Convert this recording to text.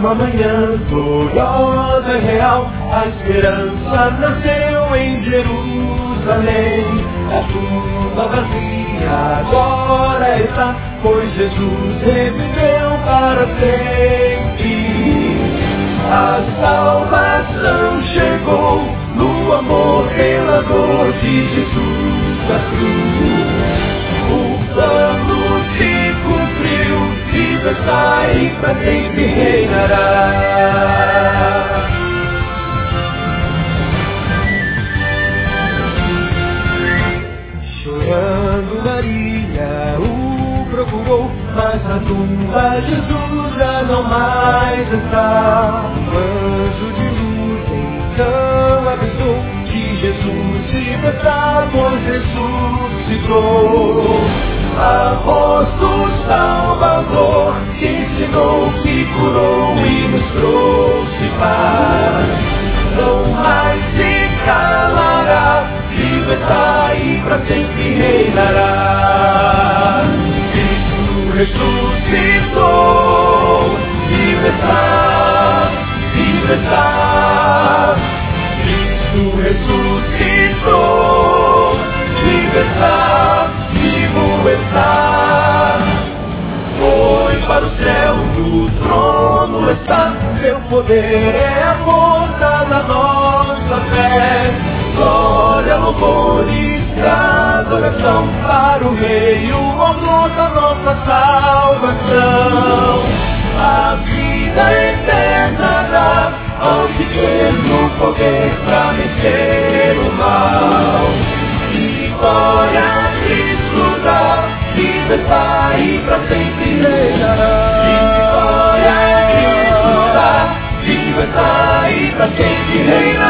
uma manhã gloriosa e real, a esperança nasceu em Jerusalém. A tumba vazia agora está, pois Jesus reviveu para sempre. A salvação chegou no amor revelador de Jesus da cruz. O plano se cumpriu, viva está e para sempre reinará. Chorando Maria o procurou, mas na tumba Jesus já não mais está. O anjo de luz então avisou que Jesus vive está, pois ressuscitou. A voz do Salvador ensinou, que curou e nos trouxe paz. Não mais se calará, vive está e para sempre reinará. Cristo ressuscitou, vive está, vive está. Cristo ressuscitou, vive está, vivo está. Foi para o céu, no trono está, seu poder é a força da nossa fé. Glória, louvor e adoração para o Rei, o autor da nossa salvação. A vida eterna dá ao que crê no poder para vencer o mal. Vitória a Cristo dá, viva está e para sempre reinará. Vitória a Cristo dá, viva está e para sempre reinará.